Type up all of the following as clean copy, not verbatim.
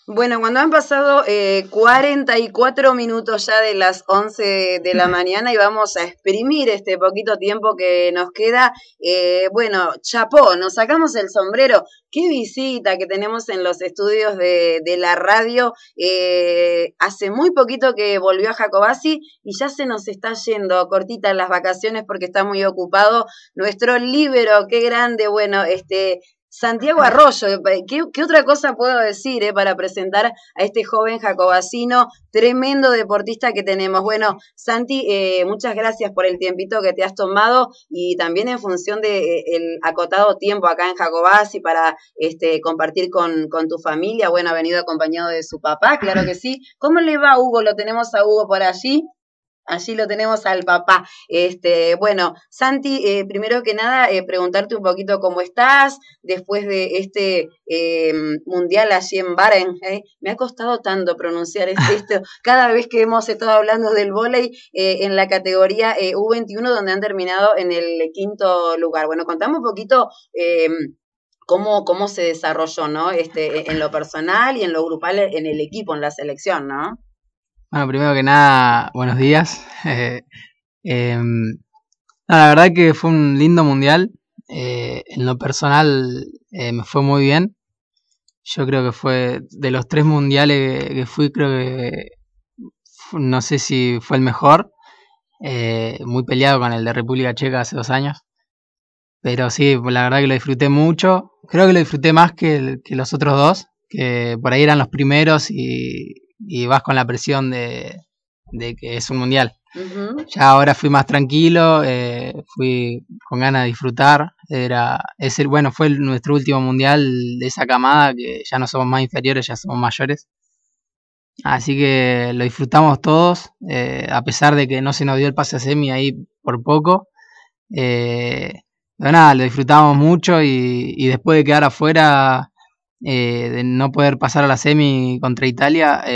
Bueno, cuando han pasado 44 minutos ya de las 11 de la mañana y vamos a exprimir este poquito tiempo que nos queda, bueno, chapó, nos sacamos el sombrero. Qué visita que tenemos en los estudios de la radio. Hace muy poquito que volvió a Jacobacci y ya se nos está yendo cortitas las vacaciones porque está muy ocupado nuestro líbero. Qué grande, bueno, Santiago Arroyo. ¿Qué otra cosa puedo decir para presentar a este joven jacobacino, tremendo deportista que tenemos? Bueno, Santi, muchas gracias por el tiempito que te has tomado y también en función de el acotado tiempo acá en Jacobacci para compartir con tu familia. Bueno, ha venido acompañado de su papá, claro que sí. ¿Cómo le va, Hugo? Lo tenemos a Hugo por allí. Allí lo tenemos al papá. Bueno, Santi, primero que nada, preguntarte un poquito cómo estás después de este mundial allí en Bahrein. Me ha costado tanto pronunciar esto. Cada vez que hemos estado hablando del vóley en la categoría U21, donde han terminado en el 5º lugar. Bueno, contame un poquito cómo se desarrolló, ¿no? En lo personal y en lo grupal en el equipo, en la selección, ¿no? Bueno, primero que nada, buenos días. La verdad que fue un lindo mundial. En lo personal me fue muy bien. Yo creo que fue de los 3 mundiales que fui, creo que no sé si fue el mejor. Muy peleado con el de República Checa hace 2 años. Pero sí, la verdad que lo disfruté mucho. Creo que lo disfruté más que los otros 2, que por ahí eran los primeros y vas con la presión de que es un mundial. Uh-huh. Ya ahora fui más tranquilo, fui con ganas de disfrutar. Bueno, fue nuestro último mundial de esa camada, que ya no somos más inferiores, ya somos mayores. Así que lo disfrutamos todos, a pesar de que no se nos dio el pase a semi ahí por poco. Pero nada, lo disfrutamos mucho y después de quedar afuera, de no poder pasar a la semi contra Italia,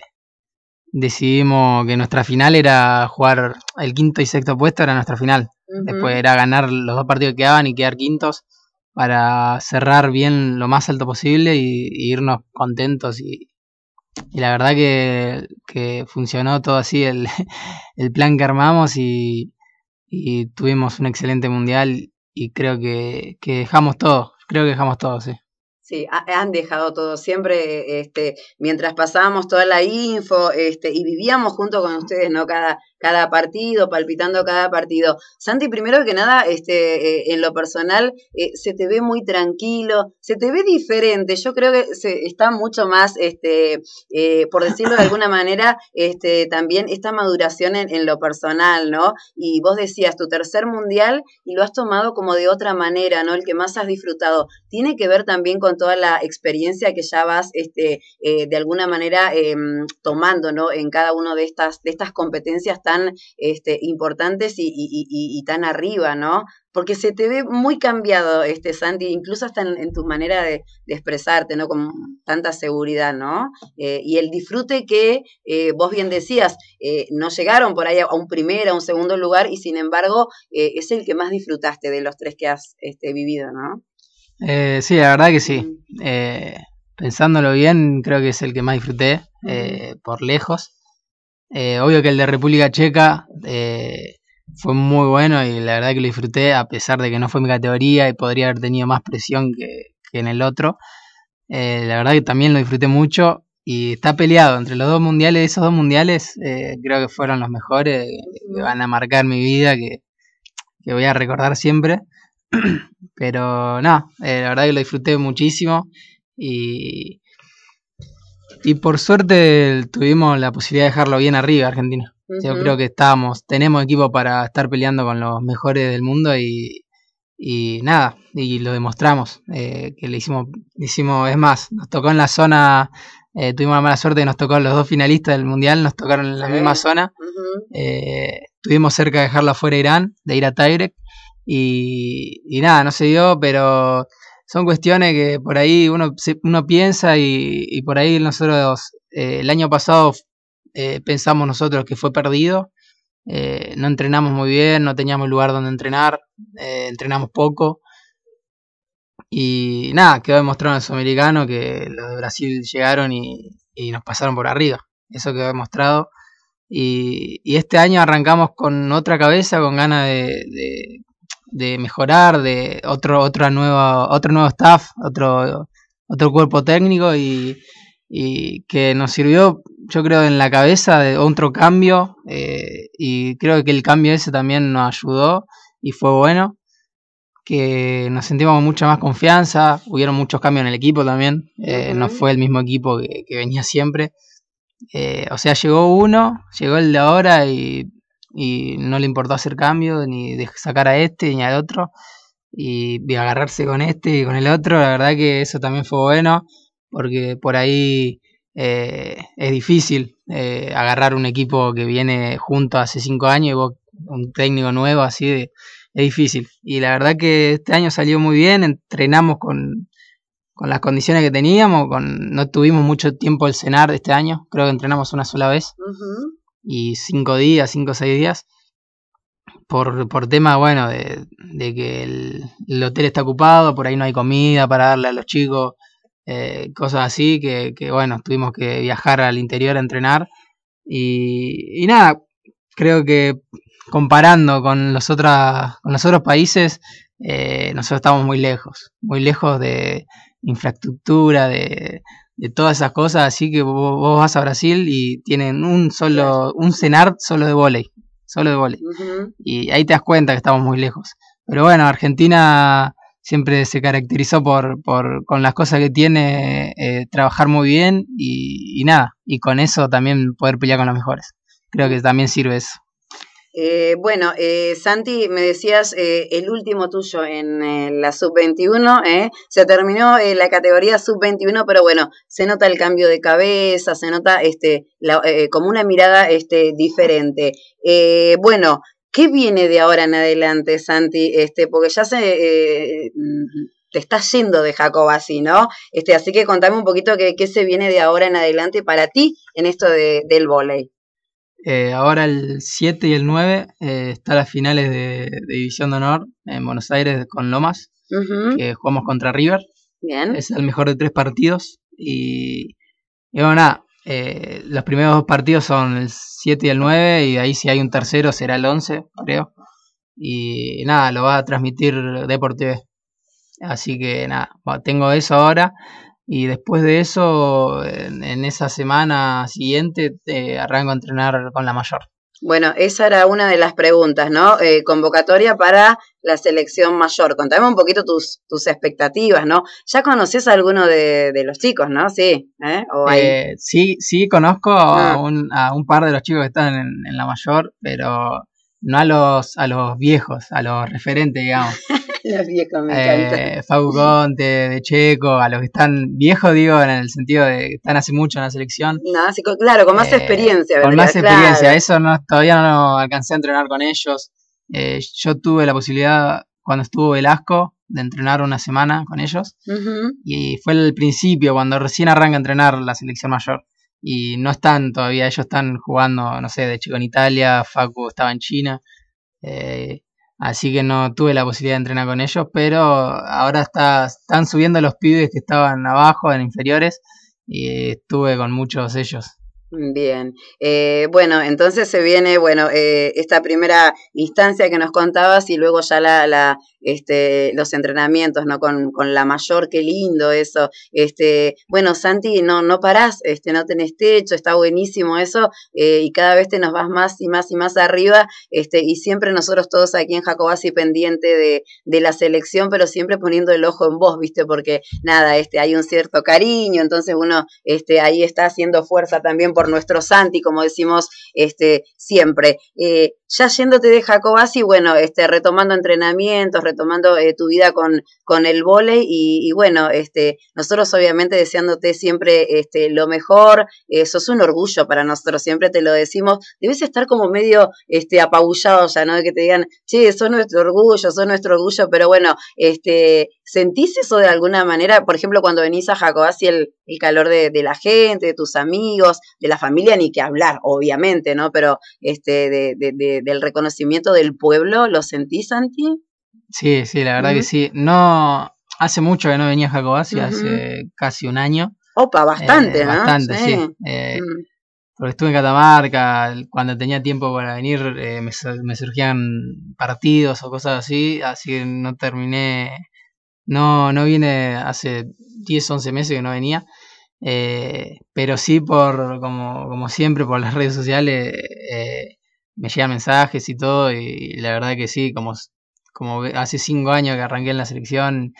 decidimos que nuestra final era jugar el 5º y 6º puesto, era nuestra final. Uh-huh. Después era ganar los 2 partidos que quedaban y quedar 5º para cerrar bien lo más alto posible y irnos contentos. Y la verdad que funcionó todo así el plan que armamos y tuvimos un excelente mundial y creo que dejamos todo, sí. Sí, han dejado todo. Siempre, mientras pasábamos toda la info, y vivíamos junto con ustedes, ¿no? Cada partido, palpitando cada partido. Santi, primero que nada, en lo personal, se te ve muy tranquilo, se te ve diferente. Yo creo que está mucho más, por decirlo de alguna manera, también esta maduración en lo personal, ¿no? Y vos decías, tu tercer mundial y lo has tomado como de otra manera, ¿no? El que más has disfrutado. Tiene que ver también con toda la experiencia que ya vas de alguna manera tomando, ¿no? En cada una de estas competencias tan importantes y tan arriba, ¿no? Porque se te ve muy cambiado, Santi, incluso hasta en tu manera de expresarte, ¿no? Con tanta seguridad, ¿no? Y el disfrute que vos bien decías, no llegaron por ahí a un primer, a un segundo lugar, y sin embargo es el que más disfrutaste de los 3 que has vivido, ¿no? Sí, la verdad que sí. Pensándolo bien, creo que es el que más disfruté, por lejos. Obvio que el de República Checa fue muy bueno y la verdad que lo disfruté, a pesar de que no fue mi categoría y podría haber tenido más presión que en el otro. La verdad que también lo disfruté mucho y está peleado entre los 2 mundiales. Esos 2 mundiales creo que fueron los mejores, que van a marcar mi vida, que voy a recordar siempre. Pero no, la verdad que lo disfruté muchísimo y por suerte tuvimos la posibilidad de dejarlo bien arriba, Argentina. Uh-huh. Yo creo que tenemos equipo para estar peleando con los mejores del mundo y nada, y lo demostramos, que le hicimos, es más, nos tocó en la zona, tuvimos la mala suerte que nos tocó los 2 finalistas del mundial, nos tocaron en la misma zona. Uh-huh. Estuvimos cerca de dejarlo afuera Irán, de ir a Tiebreak. Y nada, no se dio, pero son cuestiones que por ahí uno piensa y por ahí nosotros, el año pasado pensamos nosotros que fue perdido. No entrenamos muy bien, no teníamos lugar donde entrenar, entrenamos poco Y nada, quedó demostrado en el Sudamericano que los de Brasil llegaron y nos pasaron por arriba. Eso quedó demostrado. Y este año arrancamos con otra cabeza, con ganas de mejorar, de otro nuevo staff, otro cuerpo técnico y que nos sirvió, yo creo, en la cabeza de otro cambio, y creo que el cambio ese también nos ayudó y fue bueno, que nos sentimos con mucha más confianza, hubieron muchos cambios en el equipo también, no fue el mismo equipo que venía siempre. O sea, llegó el de ahora y no le importó hacer cambios, ni de sacar a este ni al otro, y agarrarse con este y con el otro. La verdad que eso también fue bueno, porque por ahí es difícil agarrar un equipo que viene junto hace 5 años y vos un técnico nuevo así, es difícil. Y la verdad que este año salió muy bien, entrenamos con las condiciones que teníamos, no tuvimos mucho tiempo el cenar este año, creo que entrenamos una sola vez, y 5 o 6 días, por tema, bueno, de que el hotel está ocupado, por ahí no hay comida para darle a los chicos, cosas así, que bueno, tuvimos que viajar al interior a entrenar, y nada, creo que comparando con los otros países, nosotros estamos muy lejos de infraestructura, de todas esas cosas, así que vos vas a Brasil y tienen un cenar solo de vóley, y ahí te das cuenta que estamos muy lejos. Pero bueno, Argentina siempre se caracterizó con las cosas que tiene, trabajar muy bien y nada, y con eso también poder pelear con los mejores. Creo que también sirve eso. Bueno, Santi, me decías el último tuyo en la sub-21, se terminó la categoría sub-21, pero bueno, se nota el cambio de cabeza, se nota como una mirada diferente. Bueno, ¿qué viene de ahora en adelante, Santi? Porque ya te estás yendo de Jacobacci, ¿no? Así que contame un poquito qué se viene de ahora en adelante para ti en esto del vóley. Ahora el 7 y el 9 está las finales de División de Honor en Buenos Aires con Lomas, que jugamos contra River. Bien. Es el mejor de 3 partidos. Y bueno, nada, los primeros 2 partidos son el 7 y el 9, y ahí si hay un tercero será el 11, creo. Y nada, lo va a transmitir Deport TV. Así que nada, tengo eso ahora. Y después de eso, en esa semana siguiente, arranco a entrenar con la mayor. Bueno, esa era una de las preguntas, ¿no? Convocatoria para la selección mayor. Contame un poquito tus expectativas, ¿no? Ya conoces a alguno de los chicos, ¿no? Sí, sí, conozco a un par de los chicos que están en la mayor, pero no a los viejos, a los referentes, digamos. Los viejos me encantan. Facu Conte, de Checo, a los que están viejos, digo, en el sentido de que están hace mucho en la selección. No, sí, claro, con más experiencia. Con más experiencia, eso todavía no alcancé a entrenar con ellos. Yo tuve la posibilidad, cuando estuvo Velasco, de entrenar una semana con ellos. Y fue el principio, cuando recién arranca a entrenar la selección mayor. Y no están todavía, ellos están jugando, no sé, de chico en Italia, Facu estaba en China. Así que no tuve la posibilidad de entrenar con ellos, pero ahora están subiendo los pibes que estaban abajo, en inferiores, y estuve con muchos de ellos. Bien, bueno, entonces se viene, esta primera instancia que nos contabas y luego ya los entrenamientos, ¿no? Con la mayor, qué lindo eso. Bueno, Santi, no parás, no tenés techo, está buenísimo eso, y cada vez te nos vas más y más y más arriba, y siempre nosotros todos aquí en Jacobacci pendiente de la selección, pero siempre poniendo el ojo en vos, ¿viste? Porque nada, hay un cierto cariño, entonces uno, ahí está haciendo fuerza también por nuestro Santi, como decimos siempre. Ya yéndote de Jacobacci, bueno, retomando entrenamientos, retomando tu vida con el vóley y bueno, nosotros obviamente deseándote siempre lo mejor, sos un orgullo para nosotros, siempre te lo decimos, debes estar como medio apabullado ya, ¿no? De que te digan, che, sos nuestro orgullo, pero bueno, ¿sentís eso de alguna manera? Por ejemplo, cuando venís a Jacobacci, el calor de la gente, de tus amigos, de la familia, ni que hablar, obviamente, ¿no? Pero del reconocimiento del pueblo, ¿lo sentís, Santi? Sí, la verdad que sí. No, Hace mucho que no venía a Jacobasi, hace casi un año. Opa, bastante, ¿no? Bastante, sí. Porque estuve en Catamarca, cuando tenía tiempo para venir me surgían partidos o cosas así que no terminé, no vine hace 10, 11 meses que no venía, pero sí como siempre por las redes sociales me llegan mensajes y todo, y la verdad que sí, como hace 5 años que arranqué en la selección,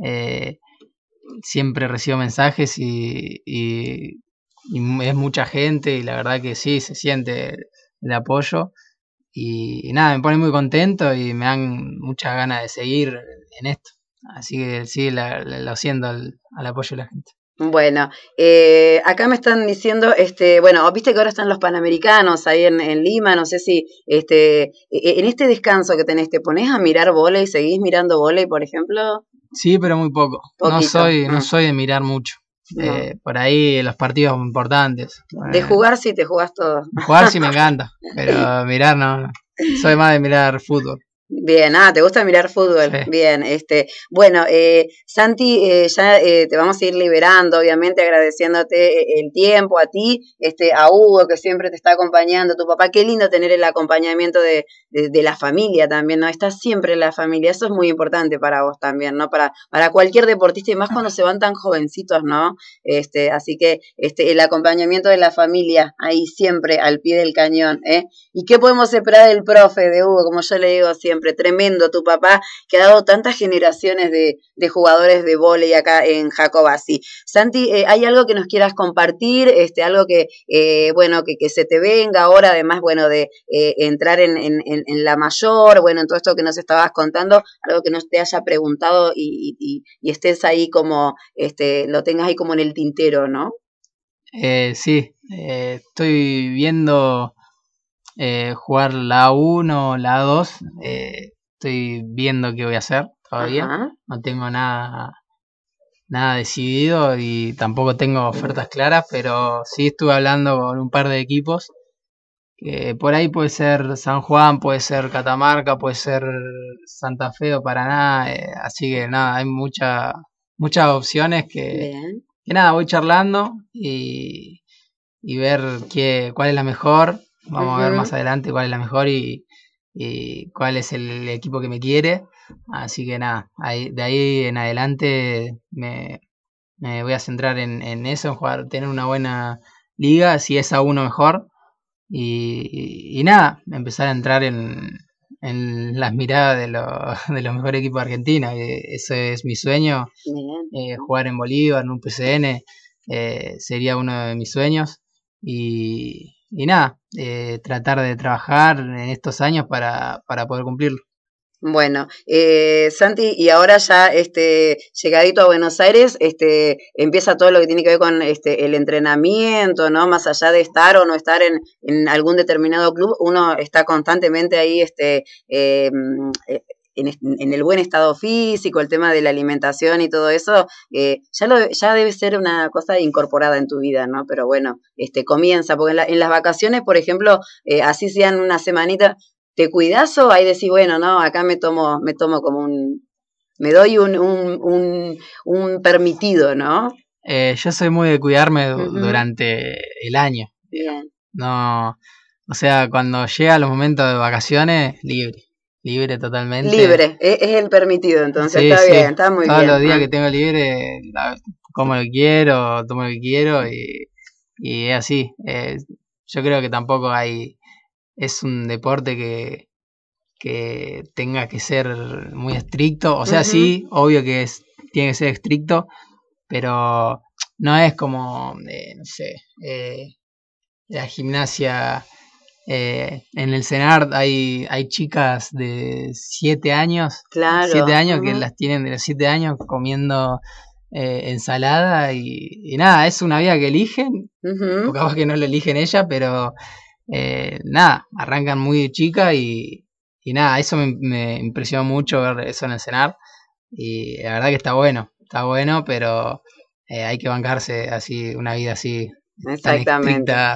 siempre recibo mensajes y es mucha gente, y la verdad que sí, se siente el apoyo, y nada, me pone muy contento y me dan muchas ganas de seguir en esto. Así que sí, lo siento al apoyo de la gente. Bueno, acá me están diciendo, bueno, viste que ahora están los Panamericanos ahí en Lima, no sé si, en este descanso que tenés, ¿te ponés a mirar vóley, seguís mirando vóley, por ejemplo? Sí, pero muy poco. Poquito. No soy de mirar mucho. No. Por ahí los partidos importantes. De jugar sí te jugás todo. Jugar sí me encanta, pero mirar no. Soy más de mirar fútbol. Bien, ¿te gusta mirar fútbol? Sí. Bien, bueno, Santi, ya te vamos a ir liberando, obviamente agradeciéndote el tiempo a ti, a Hugo que siempre te está acompañando, tu papá, qué lindo tener el acompañamiento de la familia también, ¿no? Estás siempre en la familia, eso es muy importante para vos también, ¿no? Para cualquier deportista y más cuando se van tan jovencitos, ¿no? Así que el acompañamiento de la familia ahí siempre al pie del cañón, ¿eh? ¿Y qué podemos esperar del profe, de Hugo? Como yo le digo siempre, tremendo tu papá, que ha dado tantas generaciones de jugadores de vóley acá en Jacobasi. Santi, ¿hay algo que nos quieras compartir? Algo que, bueno, que se te venga ahora, además, bueno, de entrar en la mayor, bueno, en todo esto que nos estabas contando, algo que no te haya preguntado y estés ahí como, lo tengas ahí como en el tintero, ¿no? Sí, estoy viendo jugar la A1, la A2, estoy viendo qué voy a hacer todavía. Ajá. No tengo nada decidido y tampoco tengo ofertas claras, pero sí estuve hablando con un par de equipos, que por ahí puede ser San Juan, puede ser Catamarca, puede ser Santa Fe o Paraná, así que nada, hay muchas opciones que nada, voy charlando y ver cuál es la mejor. Vamos a ver más adelante cuál es la mejor y cuál es el equipo que me quiere. Así que nada, de ahí en adelante me voy a centrar en eso, en jugar, tener una buena liga, si es a uno mejor. Y nada, empezar a entrar en las miradas de los mejores equipos de Argentina. Ese es mi sueño, jugar en Bolívar, en un PCN, sería uno de mis sueños. Y nada, tratar de trabajar en estos años para poder cumplirlo. Bueno, Santi, y ahora ya llegadito a Buenos Aires, empieza todo lo que tiene que ver con el entrenamiento, ¿no? Más allá de estar o no estar en algún determinado club, uno está constantemente ahí en el buen estado físico, el tema de la alimentación y todo eso, ya debe ser una cosa incorporada en tu vida, ¿no? Pero bueno, comienza, porque en las vacaciones, por ejemplo, así sean una semanita, ¿te cuidás o ahí decís, bueno, no, acá me tomo como me doy un permitido, ¿no? Yo soy muy de cuidarme durante el año. Bien. No, o sea, cuando llega los momentos de vacaciones, libre totalmente. Libre, es el permitido, entonces sí, está sí. bien, está muy Todos bien. Todos los días que tengo libre, como lo que quiero, tomo lo que quiero y es así. Yo creo que tampoco es un deporte que tenga que ser muy estricto. O sea, sí, obvio que tiene que ser estricto, pero no es como, no sé, la gimnasia. En el CENAR hay chicas de 7 años, Claro. 7 años que las tienen de los 7 años comiendo ensalada y nada, es una vida que eligen, o capaz que no lo eligen ella, pero nada, arrancan muy chica y nada, eso me impresionó mucho ver eso en el CENAR y la verdad que está bueno, pero hay que bancarse así, una vida así tan estricta.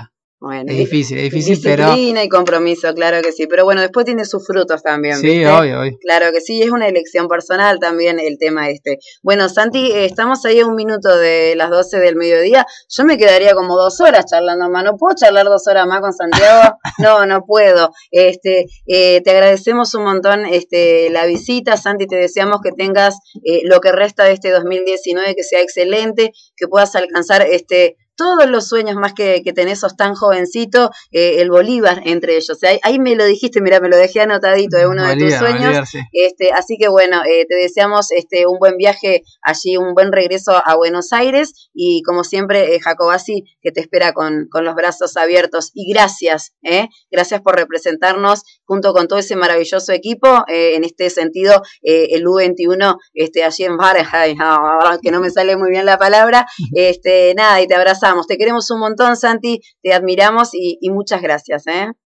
Bueno, es difícil, pero... Disciplina y compromiso, claro que sí. Pero bueno, después tiene sus frutos también, Sí, ¿viste? obvio. Claro que sí, es una elección personal también el tema este. Bueno, Santi, estamos ahí a 1 minuto de las 12 del mediodía. Yo me quedaría como 2 horas charlando más. ¿No puedo charlar 2 horas más con Santiago? No puedo. Te agradecemos un montón la visita, Santi, te deseamos que tengas lo que resta de este 2019, que sea excelente, que puedas alcanzar todos los sueños más que tenés, sos tan jovencito, el Bolívar entre ellos. Ahí me lo dijiste, mira, me lo dejé anotadito de uno de tus sueños. Bolívar, sí. Así que bueno, te deseamos un buen viaje allí, un buen regreso a Buenos Aires y como siempre, Jacobacci, que te espera con los brazos abiertos. Y gracias por representarnos junto con todo ese maravilloso equipo, en este sentido, el U21 allí en Fahrenheit, que no me sale muy bien la palabra, nada, y te abrazamos. Te queremos un montón, Santi, te admiramos y muchas gracias.